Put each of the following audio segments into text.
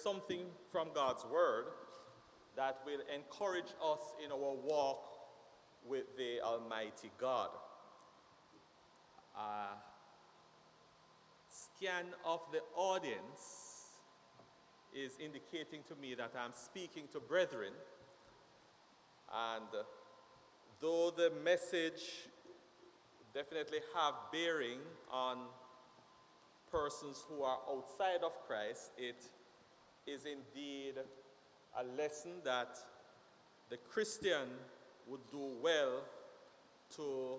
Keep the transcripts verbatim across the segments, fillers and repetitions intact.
something from God's Word that will encourage us in our walk with the Almighty God. Uh, scan of the audience is indicating to me that I'm speaking to brethren, and uh, though the message definitely have bearing on persons who are outside of Christ, it is indeed a lesson that the Christian would do well to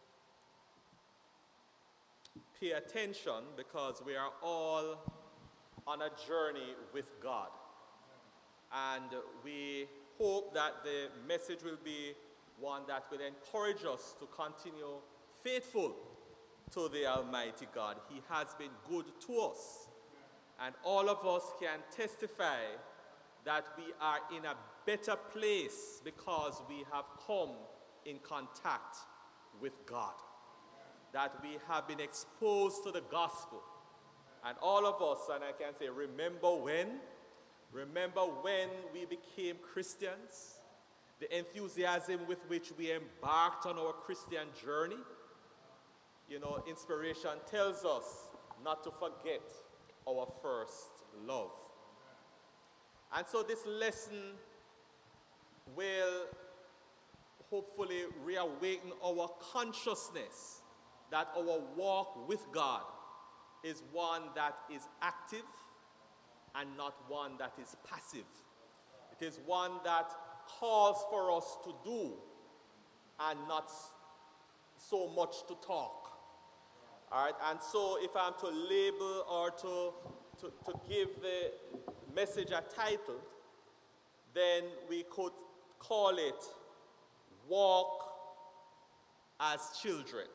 pay attention, because we are all on a journey with God. And we hope that the message will be one that will encourage us to continue faithful to the Almighty God. He has been good to us. And all of us can testify that we are in a better place because we have come in contact with God. That we have been exposed to the gospel. And all of us, and I can say, remember when? Remember when we became Christians? The enthusiasm with which we embarked on our Christian journey? You know, inspiration tells us not to forget our first love. And so this lesson will hopefully reawaken our consciousness that our walk with God is one that is active and not one that is passive. It is one that calls for us to do and not so much to talk. All right, and so if I'm to label or to, to, to give the message a title, then we could call it Walk as Children.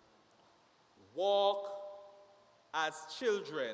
Walk as children.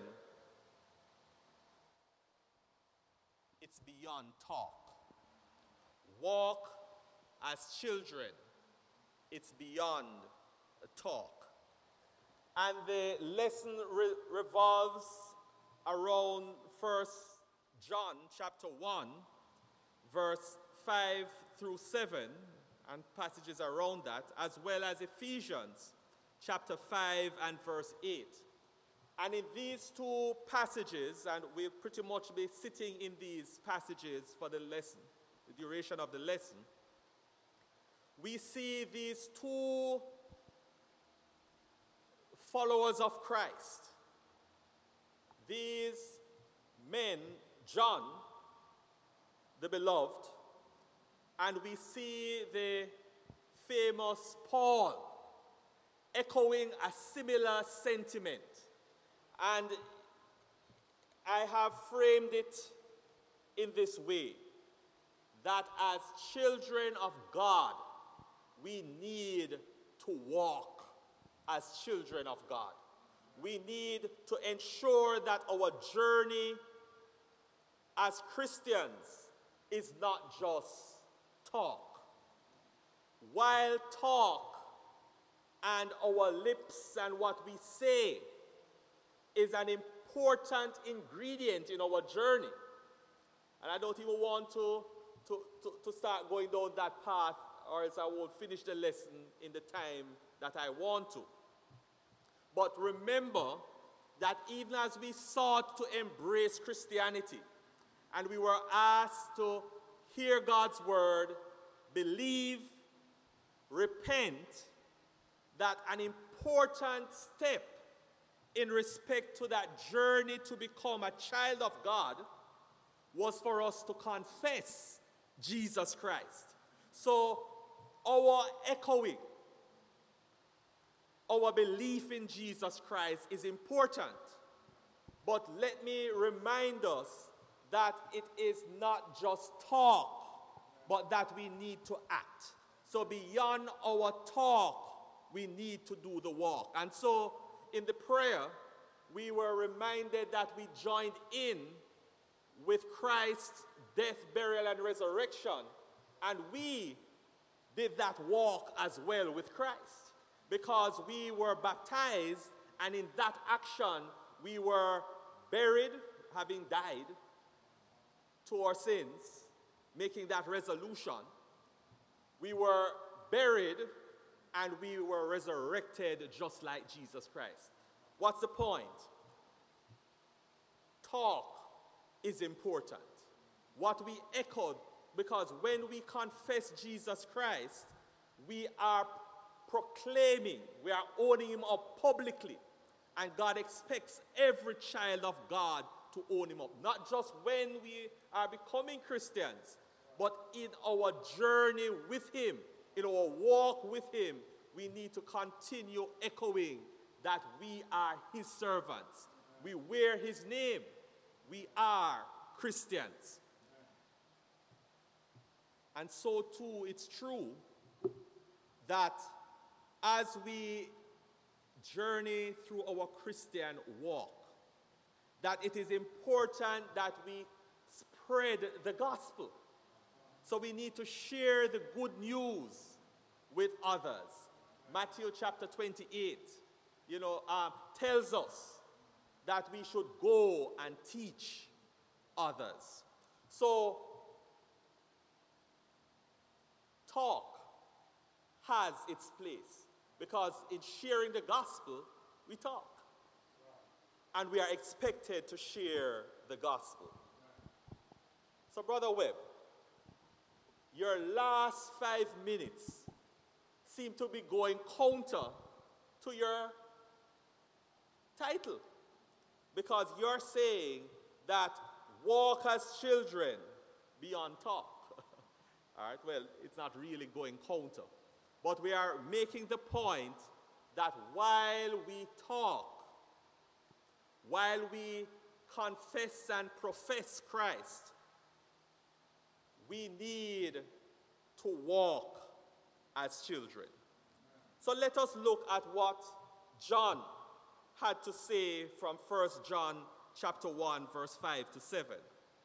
It's beyond talk. Walk as children. It's beyond talk. And the lesson re- revolves around First John chapter one, verse five through seven, and passages around that, as well as Ephesians chapter five and verse eight. And in these two passages, and we'll pretty much be sitting in these passages for the lesson, the duration of the lesson, we see these two followers of Christ. These men, John, the beloved, and we see the famous Paul echoing a similar sentiment. And I have framed it in this way, that as children of God, we need to walk as children of God. We need to ensure that our journey as Christians is not just talk. While talk and our lips and what we say is an important ingredient in our journey, and I don't even want to, to, to, to start going down that path, or else I won't finish the lesson in the time that I want to. But remember that even as we sought to embrace Christianity, and we were asked to hear God's word, believe, repent, that an important step in respect to that journey to become a child of God was for us to confess Jesus Christ. So our echoing, our belief in Jesus Christ is important. But let me remind us that it is not just talk, but that we need to act. So beyond our talk, we need to do the walk. And so in the prayer, we were reminded that we joined in with Christ's death, burial, and resurrection. And we did that walk as well with Christ, because we were baptized, and in that action we were buried, having died, to our sins, making that resolution, we were buried and we were resurrected just like Jesus Christ. What's the point? Talk is important. What we echoed, because when we confess Jesus Christ, we are proclaiming, we are owning him up publicly. And God expects every child of God to own him up. Not just when we are becoming Christians, but in our journey with him, in our walk with him, we need to continue echoing that we are his servants. We wear his name. We are Christians. And so too, it's true that as we journey through our Christian walk, that it is important that we spread the gospel. So we need to share the good news with others. Matthew chapter twenty-eight, you know, um, tells us that we should go and teach others. So talk has its place, because in sharing the gospel, we talk. And we are expected to share the gospel. So, Brother Webb, your last five minutes seem to be going counter to your title, because you're saying that walk as children beyond talk. All right, well, it's not really going counter. But we are making the point that while we talk, while we confess and profess Christ, we need to walk as children. So let us look at what John had to say from First John chapter one, verse five to seven.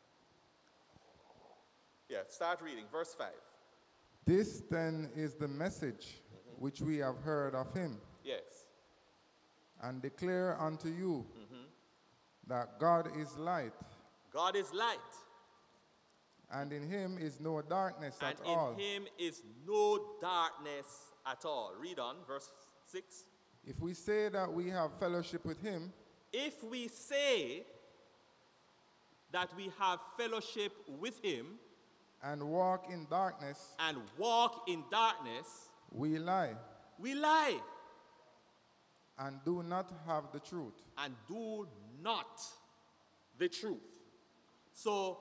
Yeah, start reading, verse five. This then is the message mm-hmm. which we have heard of him. Yes. And declare unto you mm-hmm. that God is light. God is light. And in him is no darkness and at all. And in him is no darkness at all. Read on, verse six. If we say that we have fellowship with him. If we say that we have fellowship with him. And walk in darkness. And walk in darkness. We lie. We lie. And do not have the truth. And do not the truth. So,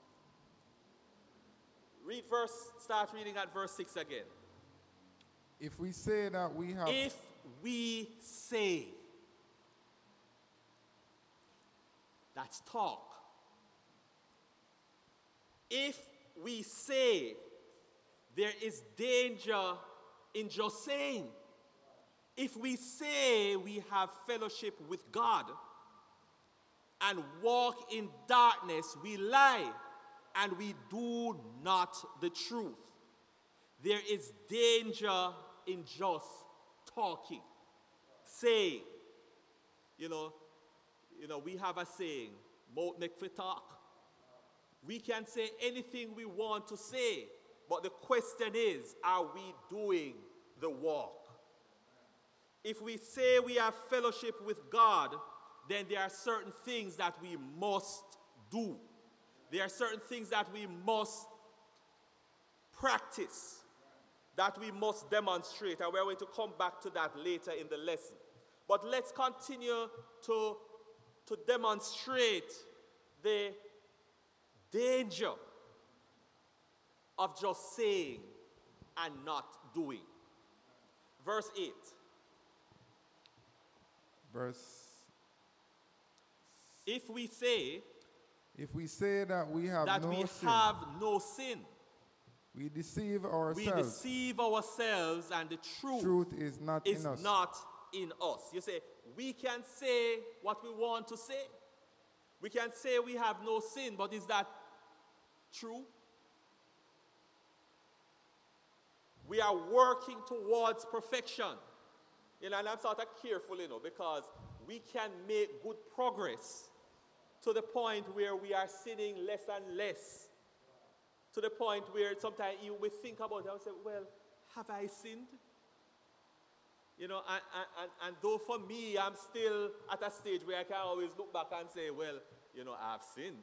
read verse, start reading at verse six again. If we say that we have... If we say. That's talk. If we say, there is danger in just saying. If we say we have fellowship with God and walk in darkness, we lie and we do not the truth. There is danger in just talking, saying. You know, you know, we have a saying, mouth make for talk. We can say anything we want to say, but the question is, are we doing the walk? If we say we have fellowship with God, then there are certain things that we must do. There are certain things that we must practice, that we must demonstrate, and we're going to come back to that later in the lesson. But let's continue to, to demonstrate the danger of just saying and not doing. Verse eight. Verse. If we say. If we say that we have that no we sin. have no sin. We deceive ourselves. We deceive ourselves, and the truth, truth is not is in us. not in us. You say, we can say what we want to say. We can say we have no sin, but is that true? We are working towards perfection. You know, and I'm sort of careful, you know, because we can make good progress to the point where we are sinning less and less. To the point where sometimes you will think about it and say, well, have I sinned? You know, and, and, and though for me, I'm still at a stage where I can always look back and say, well, you know, I've sinned.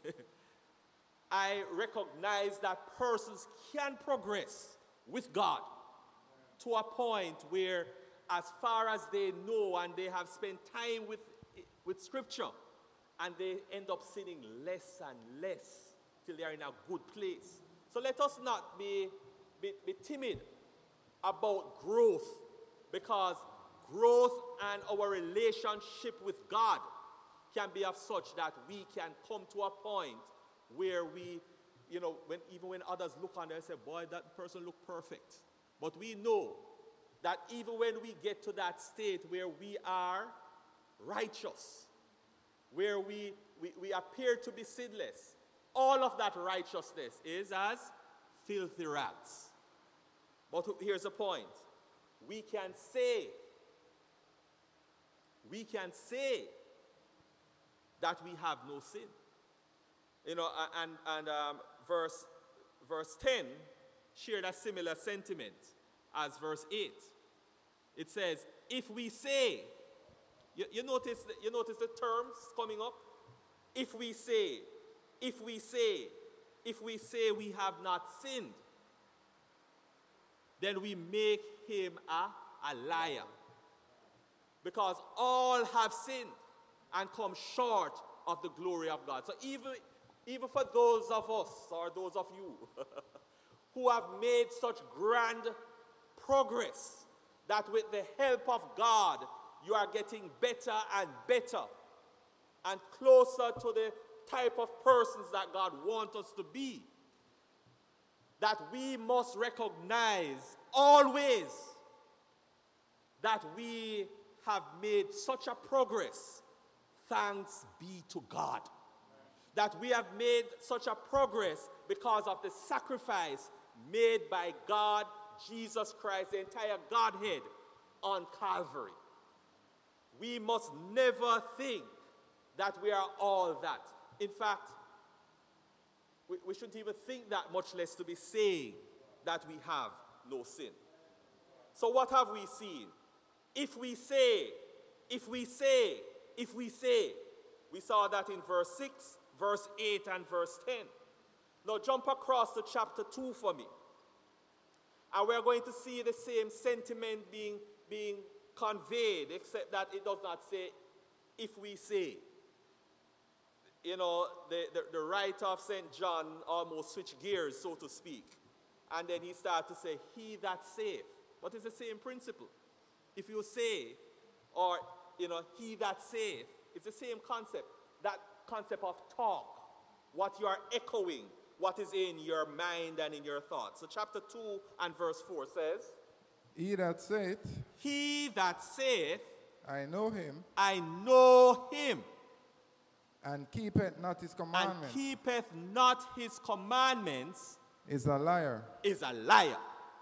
I recognize that persons can progress with God to a point where, as far as they know and they have spent time with, with Scripture, and they end up sinning less and less till they are in a good place. So let us not be, be, be timid about growth, because growth and our relationship with God can be of such that we can come to a point where we, you know, when, even when others look on and say, boy, that person looked perfect. But we know that even when we get to that state where we are righteous, where we, we, we appear to be sinless, all of that righteousness is as filthy rags. But here's the point. We can say, we can say that we have no sin. You know, and, and um, verse, verse ten shared a similar sentiment as verse eight. It says, if we say, you, you, notice, you notice the terms coming up? If we say, if we say, if we say we have not sinned, then we make him a, a liar. Because all have sinned and come short of the glory of God. So even, even for those of us, or those of you, who have made such grand progress, that with the help of God, you are getting better and better, and closer to the type of persons that God wants us to be, that we must recognize always that we have made such a progress. Thanks be to God. That we have made such a progress because of the sacrifice made by God, Jesus Christ, the entire Godhead on Calvary. We must never think that we are all that. In fact, we, we shouldn't even think that, much less to be saying that we have no sin. So what have we seen? If we say, if we say, if we say, we saw that in verse six, verse eight, and verse ten. Now jump across to chapter two for me. And we're going to see the same sentiment being, being conveyed, except that it does not say, if we say. You know, the, the, the writer of Saint John almost switched gears, so to speak. And then he started to say, he that saith. But it's the same principle. If you say, or, you know, he that saith, it's the same concept. That concept of talk, what you are echoing, what is in your mind and in your thoughts. So chapter two and verse four says, he that saith, he that saith, I know him, I know him, and keepeth not his commandments, and keepeth not his commandments, is a liar, is a liar,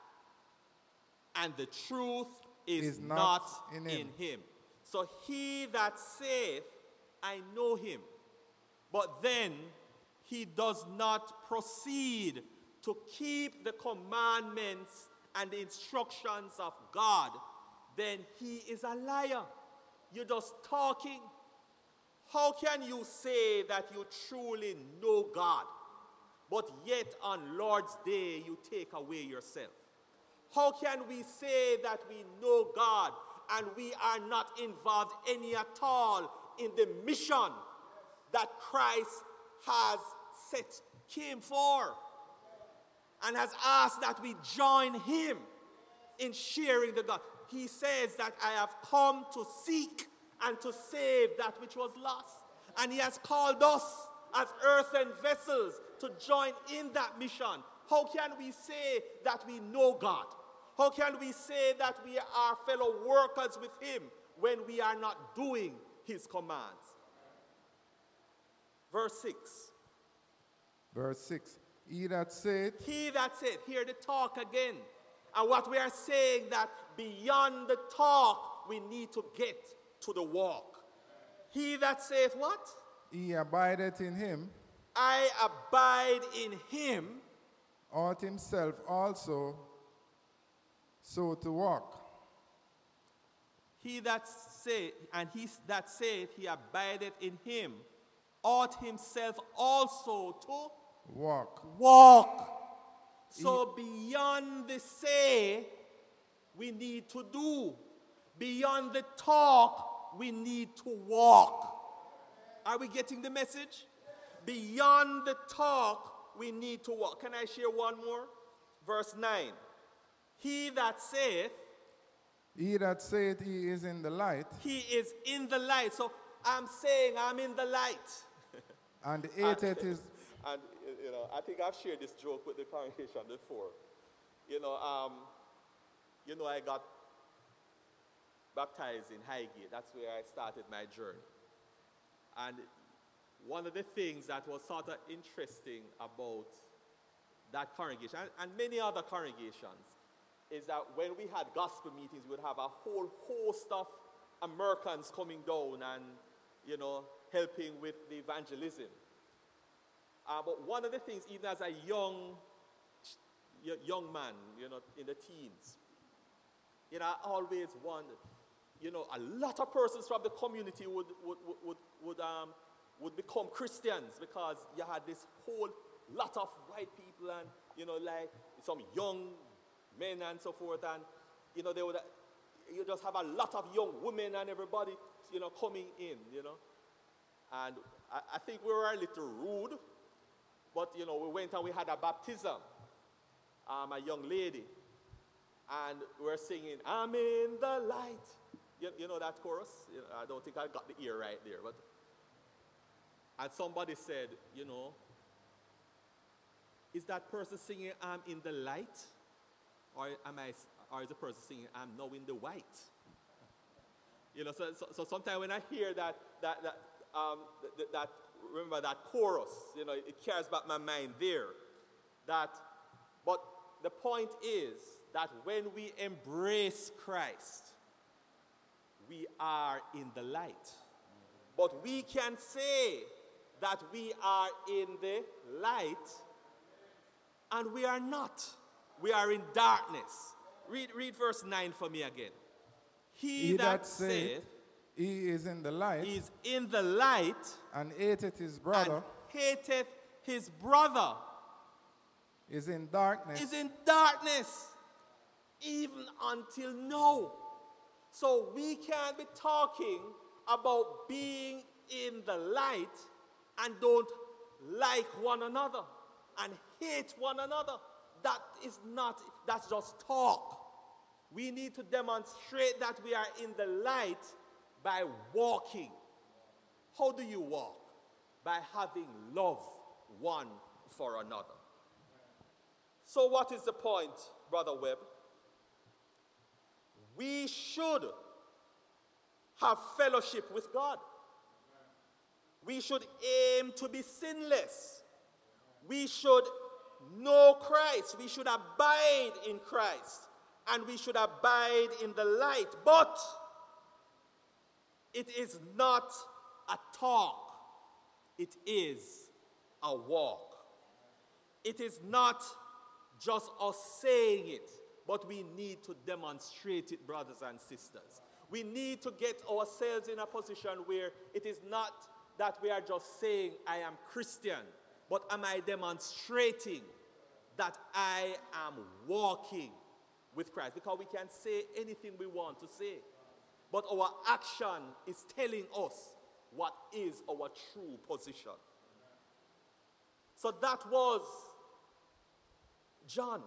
and the truth is, is not, not in, him. in him. So he that saith, I know him, but then he does not proceed to keep the commandments and the instructions of God, then he is a liar. You're just talking. How can you say that you truly know God, but yet on Lord's Day you take away yourself? How can we say that we know God and we are not involved any at all in the mission that Christ has set came for, and has asked that we join him in sharing the God? He says that I have come to seek and to save that which was lost. And he has called us as earthen vessels to join in that mission. How can we say that we know God? How can we say that we are fellow workers with him when we are not doing his commands? Verse six. Verse six. He that saith, He that saith, hear the talk again. And what we are saying, that beyond the talk, we need to get to the walk. He that saith what? he abideth in him, I abide in him, ought himself also so to walk. he that say, and he that saith he abideth in him, ought himself also to Walk. walk. So beyond the say, we need to do. Beyond the talk, we need to walk. Are we getting the message? Beyond the talk, we need to walk. Can I share one more? Verse nine. He that saith, He that saith he is in the light, he is in the light. So I'm saying I'm in the light. and hateth his... And, you know, I think I've shared this joke with the congregation before. You know, um, you know, I got baptized in Highgate. That's where I started my journey. And one of the things that was sort of interesting about that congregation, and, and many other congregations, is that when we had gospel meetings, we would have a whole host of Americans coming down and, you know, helping with the evangelism. Uh, but one of the things, even as a young, young man, you know, in the teens, you know, I always wondered, you know, a lot of persons from the community would, would, would, would, would, um, would become Christians because you had this whole lot of white people and, you know, like some young men and so forth. And, you know, they would, you just have a lot of young women and everybody, you know, coming in, you know. And I, I think we were a little rude. But, you know, we went and we had a baptism, um, a young lady, and we were singing, I'm in the light. You, you know that chorus? You know, I don't think I got the ear right there. But, and somebody said, you know, is that person singing, I'm in the light? Or, am I, or is the person singing, I'm now in the white? You know, so, so, so sometimes when I hear that, that, that, um, that, that remember that chorus, you know, it carries back my mind there. That, but the point is that when we embrace Christ, we are in the light. But we can say that we are in the light, and we are not. We are in darkness. Read, read verse nine for me again. He, He that, that saith, saith he is in the light, is in the light, and hateth his brother, and hateth his brother, is in darkness, is in darkness, even until now. So we can't be talking about being in the light and don't like one another and hate one another. That is not, that's just talk. We need to demonstrate that we are in the light by walking. How do you walk? By having love one for another. So what is the point, Brother Webb? We should have fellowship with God. We should aim to be sinless. We should know Christ. We should abide in Christ. And we should abide in the light. But it is not a talk. It is a walk. It is not just us saying it, but we need to demonstrate it, brothers and sisters. We need to get ourselves in a position where it is not that we are just saying, I am Christian, but am I demonstrating that I am walking with Christ? Because we can say anything we want to say, but our action is telling us what is our true position. So that was John.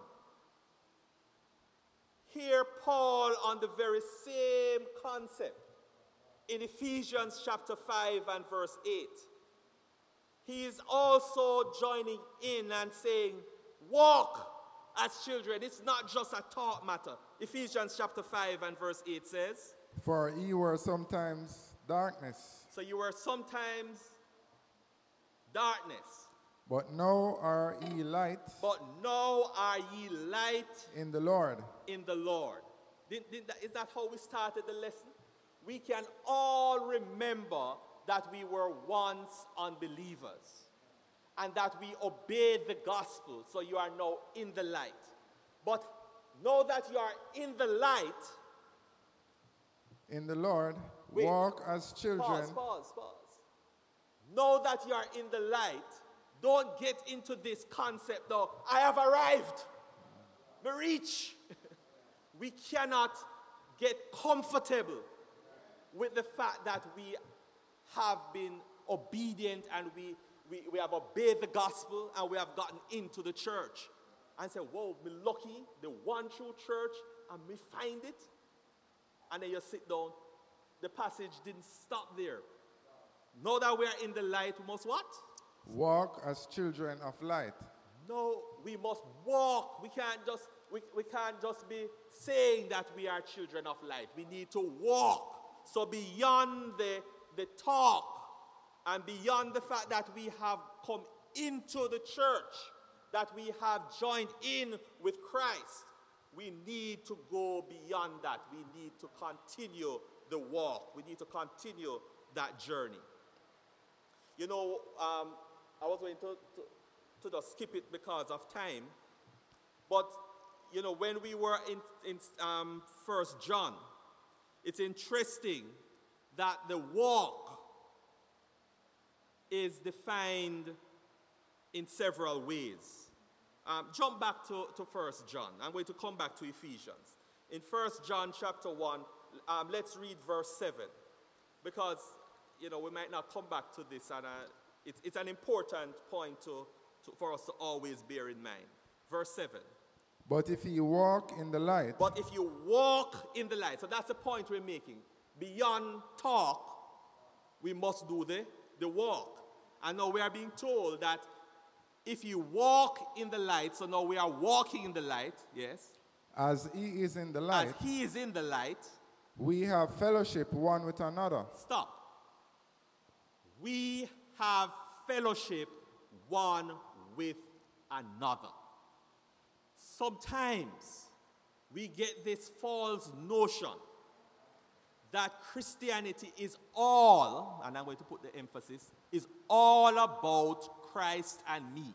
Here, Paul, on the very same concept, in Ephesians chapter five and verse eight, he is also joining in and saying, walk as children. It's not just a talk matter. Ephesians chapter five and verse eight says, for ye were sometimes darkness. So you were sometimes darkness. But now are ye light. But now are ye light in the Lord. In the Lord. Didn't, didn't that, is that how we started the lesson? We can all remember that we were once unbelievers and that we obeyed the gospel, so you are now in the light. But know that you are in the light. In the Lord, Wait. walk as children. Pause, pause, pause. Know that you are in the light. Don't get into this concept though, I have arrived. Me reach. We cannot get comfortable with the fact that we have been obedient and we, we, we have obeyed the gospel and we have gotten into the church. And say, whoa, me lucky, the one true church, and me find it. And then you sit down. The passage didn't stop there. Know that we are in the light, we must what? Walk as children of light. No, we must walk. We can't just we, we can't just be saying that we are children of light. We need to walk. So beyond the, the talk and beyond the fact that we have come into the church, that we have joined in with Christ, we need to go beyond that. We need to continue the walk. We need to continue that journey. You know, um, I was going to, to, to just skip it because of time. But, you know, when we were in, in um, First John, it's interesting that the walk is defined in several ways. Um, jump back to, to First John. I'm going to come back to Ephesians. In First John chapter one, um, let's read verse seven. Because, you know, we might not come back to this, and uh, it's, it's an important point to, to, for us to always bear in mind. Verse seven. But if you walk in the light. But if you walk in the light. So that's the point we're making. Beyond talk, we must do the, the walk. And now we are being told that if you walk in the light, so now we are walking in the light, yes. As he is in the light. As he is in the light. We have fellowship one with another. Stop. We have fellowship one with another. Sometimes we get this false notion that Christianity is all, and I'm going to put the emphasis, is all about Christ and me.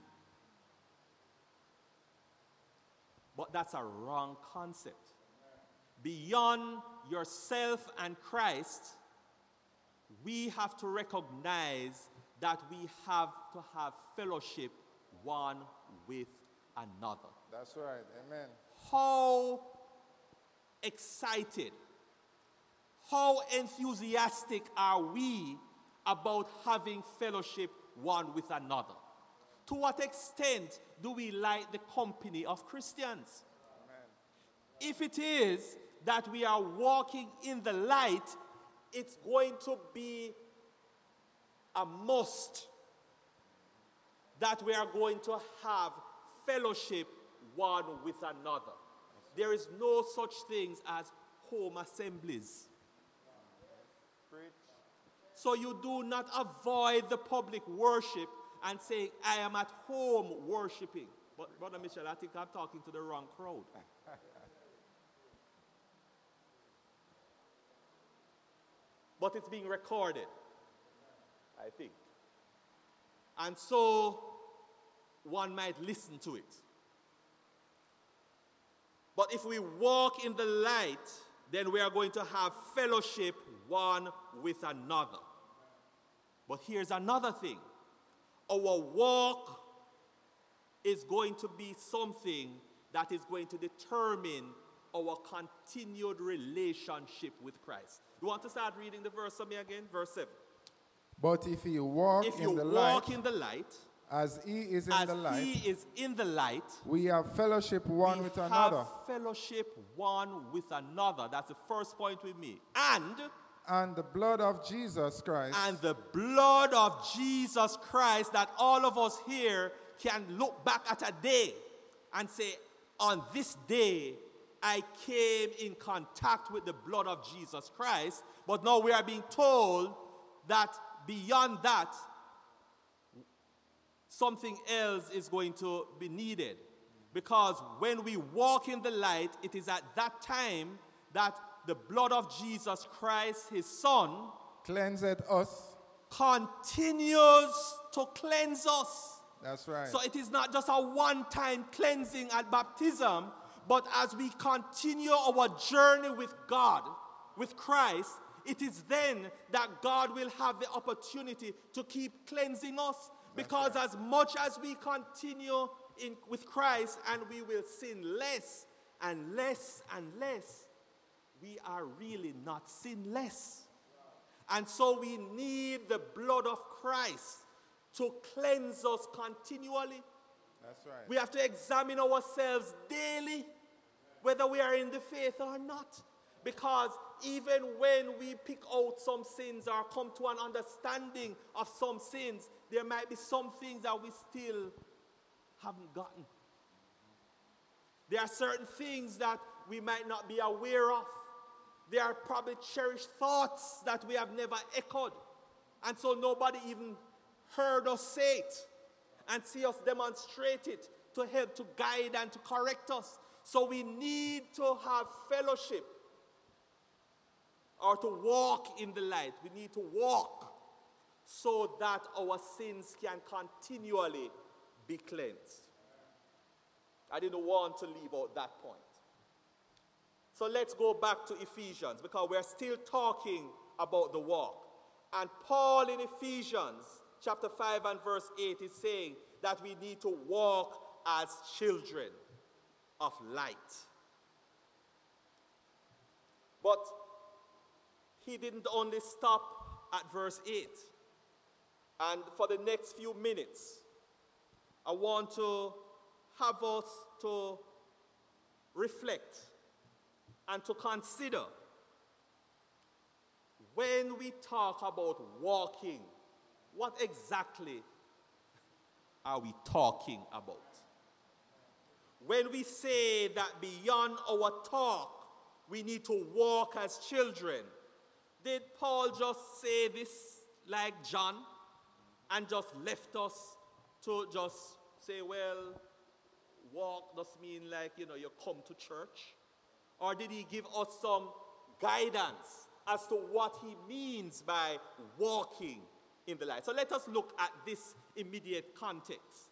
But that's a wrong concept. Beyond yourself and Christ, we have to recognize that we have to have fellowship one with another. That's right. Amen. How excited, how enthusiastic are we about having fellowship one with another? To what extent do we like the company of Christians? Amen. If it is that we are walking in the light, it's going to be a must that we are going to have fellowship one with another. There is no such things as home assemblies. So you do not avoid the public worship and say, I am at home worshiping. But Brother Mitchell, I think I'm talking to the wrong crowd. But it's being recorded, I think. And so one might listen to it. But if we walk in the light, then we are going to have fellowship one with another. But here's another thing. Our walk is going to be something that is going to determine our continued relationship with Christ. You want to start reading the verse for me again? Verse seven. But if you walk if you in the walk light, in the light, as he is in as the light, he is in the light, we have fellowship one we with have another. fellowship one with another. That's the first point with me. And And the blood of Jesus Christ. And the blood of Jesus Christ, that all of us here can look back at a day and say, on this day, I came in contact with the blood of Jesus Christ. But now we are being told that beyond that, something else is going to be needed. Because when we walk in the light, it is at that time that the blood of Jesus Christ, his son, cleanseth us, continues to cleanse us. That's right. So it is not just a one-time cleansing at baptism, but as we continue our journey with God, with Christ, it is then that God will have the opportunity to keep cleansing us. That's because right. as much as we continue in, with Christ and we will sin less and less and less, we are really not sinless. And so we need the blood of Christ to cleanse us continually. That's right. We have to examine ourselves daily, whether we are in the faith or not. Because even when we pick out some sins or come to an understanding of some sins, there might be some things that we still haven't gotten. There are certain things that we might not be aware of. There are probably cherished thoughts that we have never echoed. And so nobody even heard us say it and see us demonstrate it to help to guide and to correct us. So we need to have fellowship or to walk in the light. We need to walk so that our sins can continually be cleansed. I didn't want to leave out that point. So let's go back to Ephesians because we're still talking about the walk. And Paul in Ephesians chapter five and verse eight is saying that we need to walk as children of light. But he didn't only stop at verse eight. And for the next few minutes, I want to have us to reflect and to consider when we talk about walking, what exactly are we talking about? When we say that beyond our talk, we need to walk as children, did Paul just say this like John and just left us to just say, well, walk does mean like, you know, you come to church? Or did he give us some guidance as to what he means by walking in the light? So let us look at this immediate context.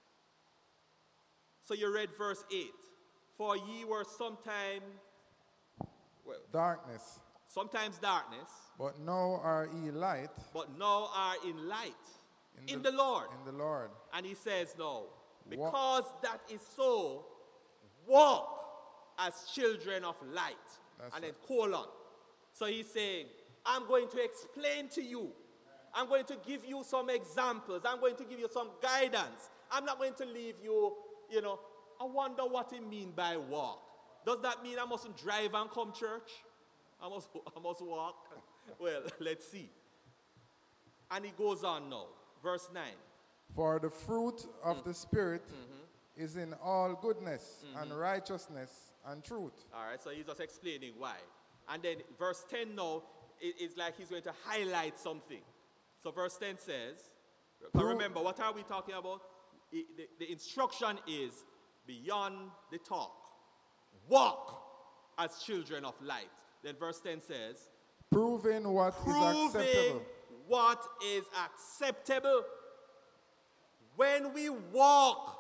So you read verse eight. For ye were sometime, well, darkness. Sometimes darkness. But now are ye light. But now are in light. In, in the, the Lord. In the Lord. And he says no. Because Walk. that is so, walk as children of light. That's and right. then colon. So he's saying, I'm going to explain to you. I'm going to give you some examples. I'm going to give you some guidance. I'm not going to leave you, you know, I wonder what he mean by walk. Does that mean I mustn't drive and come church? I must, I must walk? Well, let's see. And he goes on now. Verse nine. For the fruit of mm. the Spirit mm-hmm. is in all goodness mm-hmm. and righteousness and truth. All right, so he's just explaining why. And then verse ten now is like he's going to highlight something. So verse ten says, but remember, what are we talking about? It, the, the instruction is beyond the talk. Walk as children of light. Then verse ten says, proving what proving is acceptable. what is acceptable. When we walk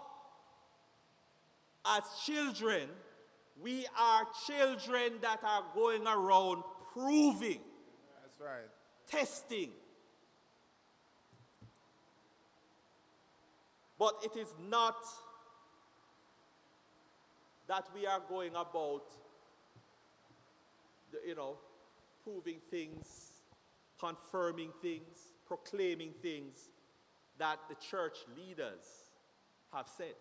as children, we are children that are going around proving. That's right. Testing. But it is not that we are going about, you know, proving things, confirming things, proclaiming things that the church leaders have said.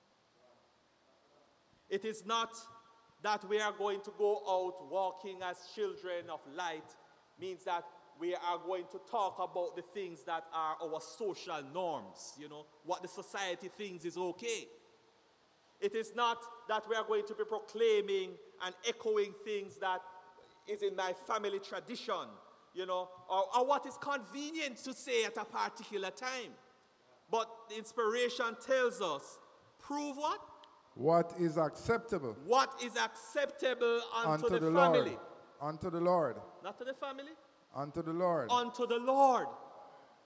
It is not that we are going to go out walking as children of light, means that we are going to talk about the things that are our social norms, you know, what the society thinks is okay. It is not that we are going to be proclaiming and echoing things that is in my family tradition, you know, or, or what is convenient to say at a particular time. But the inspiration tells us, prove what? What is acceptable. What is acceptable unto, unto the, the family. Lord. Unto the Lord. Not to the family? Unto the Lord. Unto the Lord.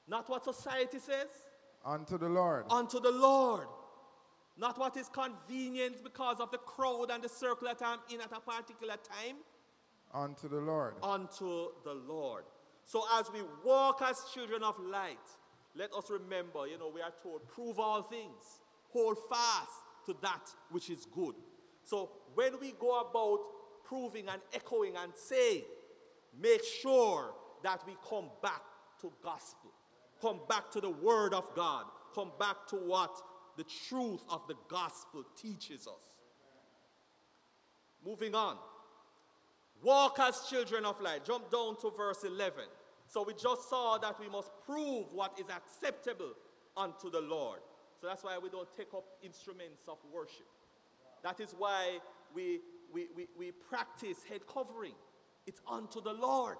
Not what society says. Unto the Lord. Unto the Lord. Not what is convenient because of the crowd and the circle that I'm in at a particular time. Unto the Lord. Unto the Lord. So as we walk as children of light, let us remember, you know, we are told, prove all things. Hold fast to that which is good. So when we go about proving and echoing and saying, make sure that we come back to gospel. Come back to the word of God. Come back to what the truth of the gospel teaches us. Moving on. Walk as children of light. Jump down to verse eleven. So we just saw that we must prove what is acceptable unto the Lord. So that's why we don't take up instruments of worship. That is why we, we, we, we practice head covering. It's unto the Lord.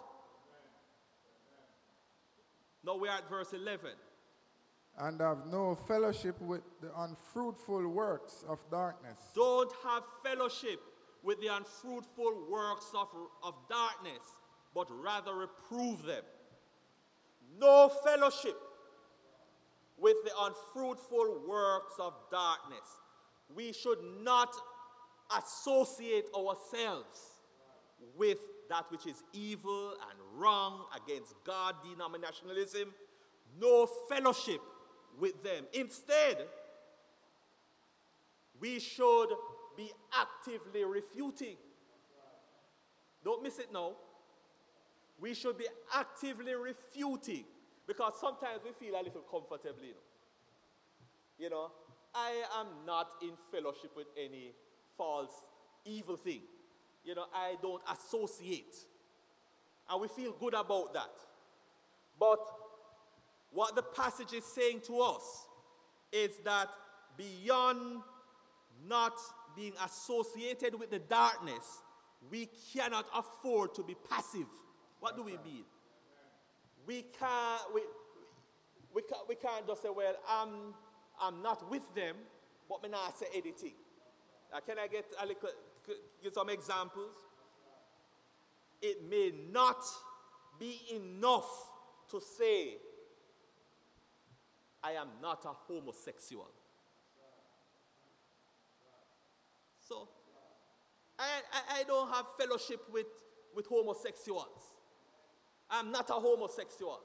Now we are at verse eleven. And have no fellowship with the unfruitful works of darkness. Don't have fellowship with the unfruitful works of, of darkness, but rather reprove them. No fellowship with the unfruitful works of darkness. We should not associate ourselves with that which is evil and wrong against God, denominationalism. No fellowship with them. Instead, we should be actively refuting. Don't miss it now. We should be actively refuting, because sometimes we feel a little comfortable, you know. You know, I am not in fellowship with any false, evil thing. You know, I don't associate. And we feel good about that. But what the passage is saying to us is that beyond not being associated with the darkness, we cannot afford to be passive. What do we mean? We can't, we, we can't, we can't just say, well, I'm, I'm not with them, but me not say anything. Uh, can I get a little, give some examples? It may not be enough to say, I am not a homosexual. So, I, I, I don't have fellowship with, with homosexuals. I'm not a homosexual.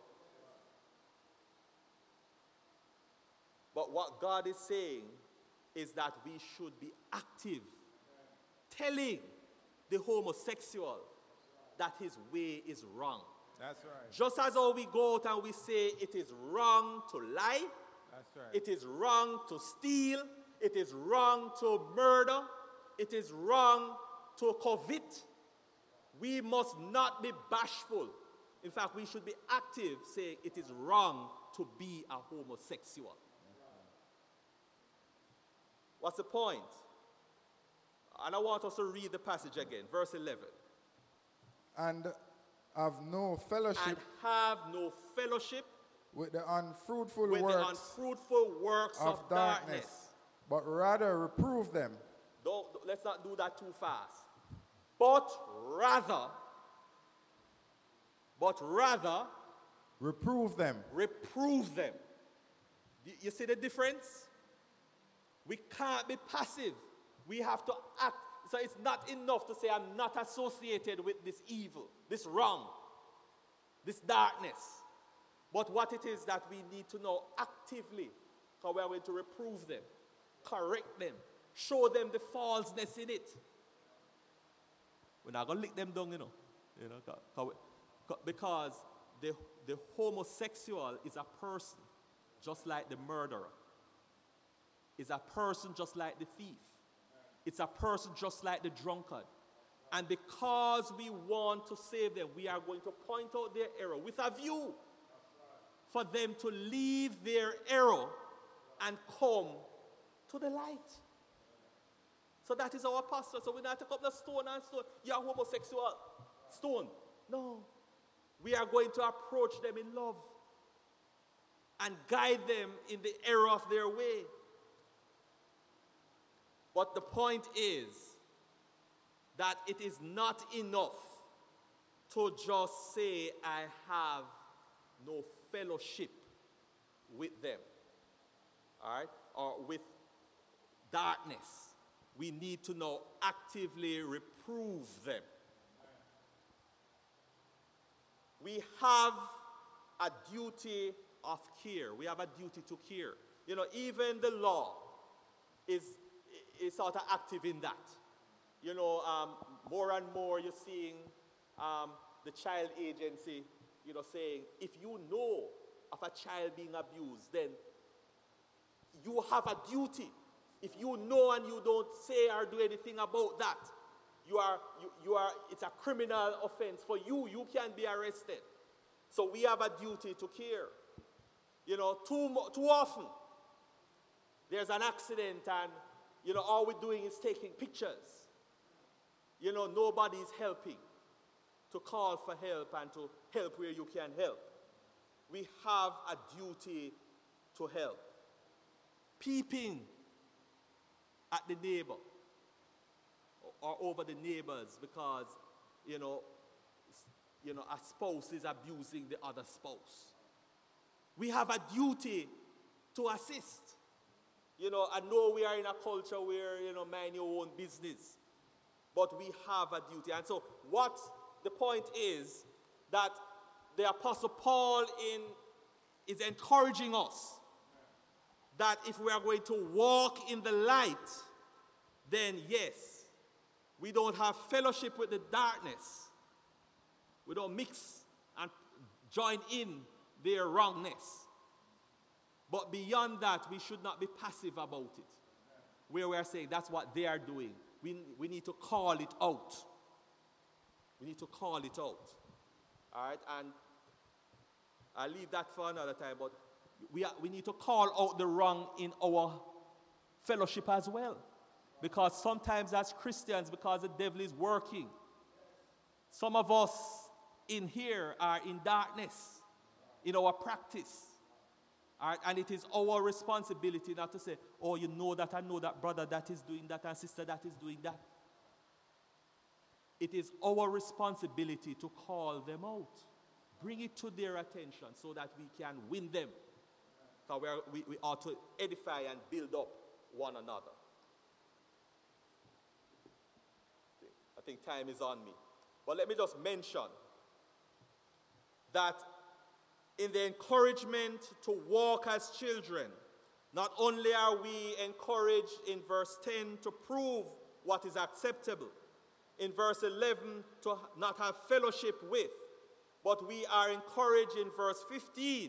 But what God is saying is that we should be active, telling the homosexual that his way is wrong. That's right. Just as how we go out and we say it is wrong to lie, That's right. it is wrong to steal, it is wrong to murder, it is wrong to covet. We must not be bashful. In fact, we should be active, saying it is wrong to be a homosexual. What's the point? And I want us to read the passage again, verse eleven. And have no fellowship And have no fellowship with the unfruitful with works the unfruitful works of, of darkness. darkness, but rather reprove them. Don't, let's not do that too fast. But rather, but rather, Reprove them. reprove them. You, you see the difference? We can't be passive. We have to act. So it's not enough to say I'm not associated with this evil, this wrong, this darkness. But what it is that we need to know actively, because we are going to reprove them, correct them, show them the falseness in it. We're not going to lick them down, you know. You know, because the, the homosexual is a person just like the murderer. Is a person just like the thief. It's a person just like the drunkard. And because we want to save them, we are going to point out their error with a view for them to leave their error and come to the light. So that is our pastor. So we not take up the stone and stone. You're homosexual. Stone. No. We are going to approach them in love and guide them in the error of their way. But the point is that it is not enough to just say, I have no fellowship with them, all right, or with darkness. We need to now actively reprove them. We have a duty of care. We have a duty to care. You know, even the law is, is sort of active in that. You know, um, more and more you're seeing um, the child agency, you know, saying, if you know of a child being abused, then you have a duty. If you know and you don't say or do anything about that, you are, you, you are, it's a criminal offense for you. You can be arrested. So we have a duty to care. You know, too, too often, there's an accident and, you know, all we're doing is taking pictures. You know, nobody's helping to call for help and to help where you can help. We have a duty to help. Peeping at the neighbor or over the neighbors because, you know, you know, a spouse is abusing the other spouse. We have a duty to assist. You know, I know we are in a culture where, you know, mind your own business, but we have a duty. And so what the point is that the Apostle Paul in, is encouraging us that if we are going to walk in the light, then yes, we don't have fellowship with the darkness. We don't mix and join in their wrongness. But beyond that, we should not be passive about it. Where we are saying that's what they are doing. We, we need to call it out. We need to call it out. All right, and I'll leave that for another time, but we, are, we need to call out the wrong in our fellowship as well. Because sometimes as Christians, because the devil is working, some of us in here are in darkness in our practice. All right, and it is our responsibility not to say, oh, you know that, I know that brother that is doing that and sister that is doing that. It is our responsibility to call them out. Bring it to their attention so that we can win them. So we, are, we, we ought to edify and build up one another. I think time is on me. But let me just mention that in the encouragement to walk as children, not only are we encouraged in verse ten to prove what is acceptable, in verse eleven to not have fellowship with, but we are encouraged in verse fifteen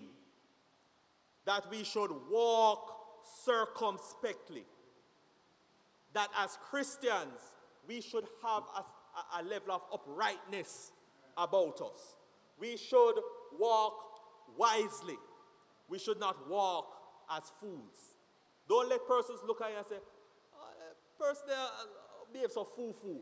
that we should walk circumspectly. That as Christians, we should have a, a level of uprightness about us. We should walk wisely. We should not walk as fools. Don't let persons look at you and say, oh, that person there uh, behaves so fool-fool.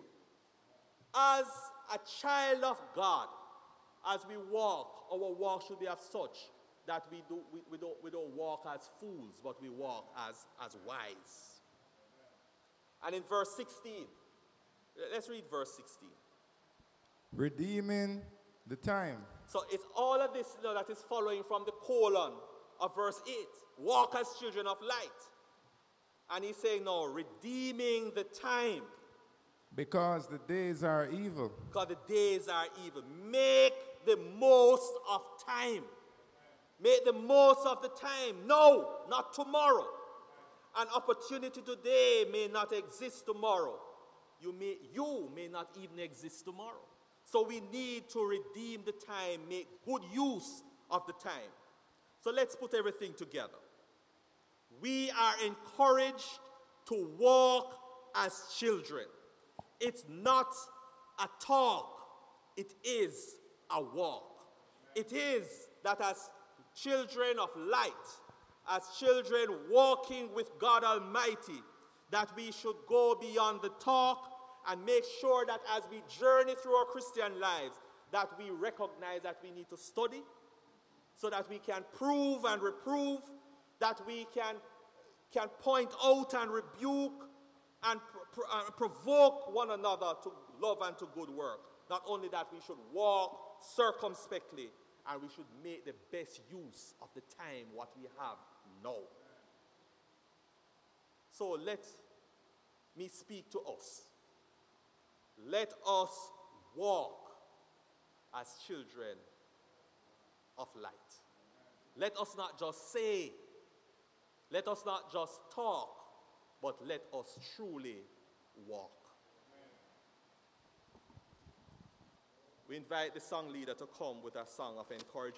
As a child of God, as we walk, our walk should be of such that we, do, we, we, don't, we don't walk as fools, but we walk as, as wise. And in verse sixteen, let's read verse sixteen. Redeeming the time. So it's all of this, you know, that is following from the colon of verse eight. Walk as children of light. And he's saying, no, redeeming the time. Because the days are evil. Because the days are evil. Make the most of time. Make the most of the time. No, not tomorrow. An opportunity today may not exist tomorrow. You may, you may not even exist tomorrow. So we need to redeem the time, make good use of the time. So let's put everything together. We are encouraged to walk as children. It's not a talk, it is a walk. It is that as children of light, as children walking with God Almighty, that we should go beyond the talk and make sure that as we journey through our Christian lives, that we recognize that we need to study so that we can prove and reprove, that we can, can point out and rebuke and pro- pro- uh, provoke one another to love and to good work. Not only that, we should walk circumspectly and we should make the best use of the time what we have now. So let me speak to us. Let us walk as children of light. Let us not just say, let us not just talk, but let us truly walk. We invite the song leader to come with a song of encouragement.